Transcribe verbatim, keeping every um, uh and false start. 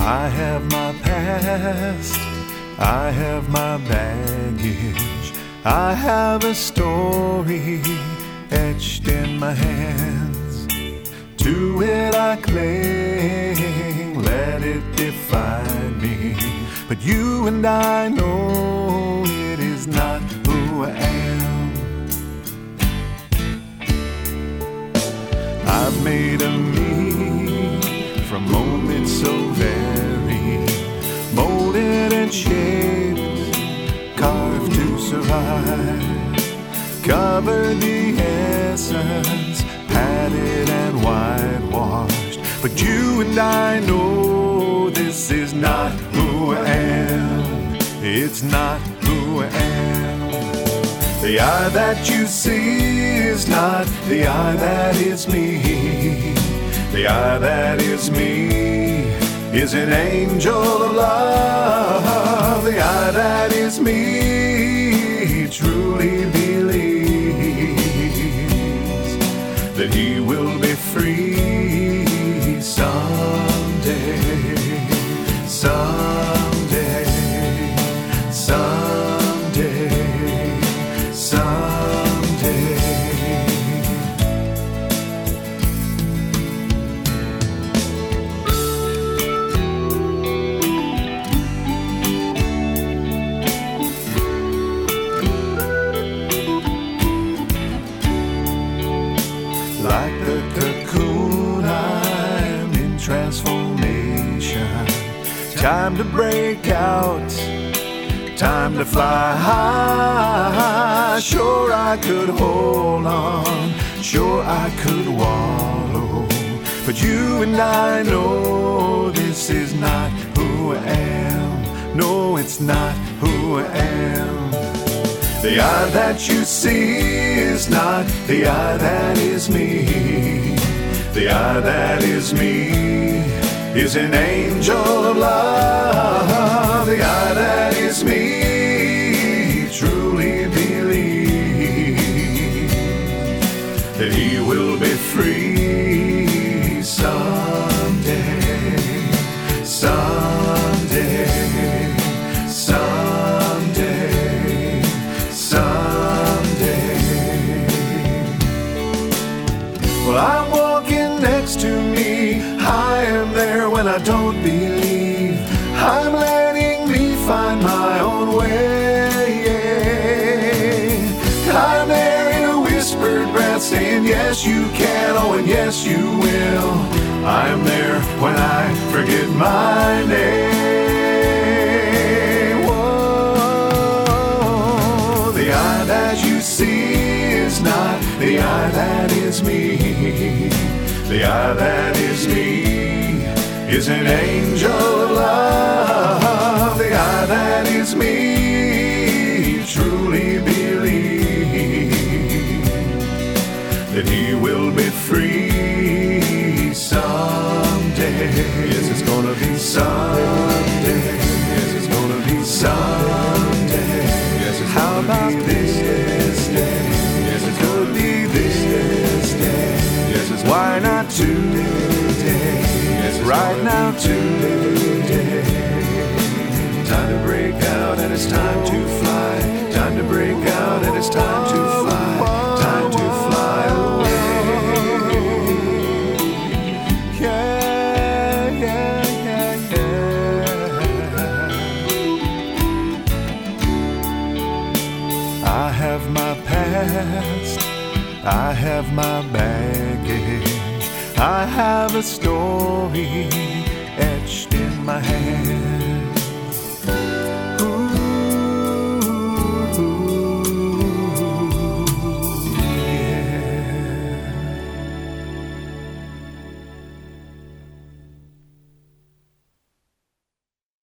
I have my past, I have my baggage, I have a story etched in my hands. To it I cling, let it define me. But you and I know it is not who I am. I've made a me from moments so very molded and shaped, carved to survive. Covered the essence, padded and whitewashed. But you and I know this is not who I am. It's not who I am. The eye that you see is not the eye that is me. The eye that is me is an angel of love. The eye that is me truly believes that he will be free someday, someday, someday, someday. Like the cocoon, I'm in transformation. Time to break out, time to fly high. Sure I could hold on, sure I could wallow. But you and I know this is not who I am. No, it's not who I am. The eye that you see is not the eye that is me. The eye that is me is an angel of love. The eye that is me truly believes that he will be free someday, someday, someday, someday. Well, I'm walking next to me. I am there when I don't believe. I'm letting me find my own way. I'm there in a whispered breath saying yes you can, oh and yes you will. I'm there when I forget my name. Whoa. The eye that you see is not the eye that is me. The eye that is me is an angel of love. The eye that is me truly believes that he will be free someday. Yes, it's gonna be someday. Yes, it's gonna be someday. Yes, it's how about this day? Yes, it could be this day. Yes, it's why not today? Yes, right now today. Time to break out and it's time to fly. Time to break out and it's time to fly. Time to fly away. Yeah, yeah, yeah, yeah. I have my past, I have my baggage, I have a story etched in my hand.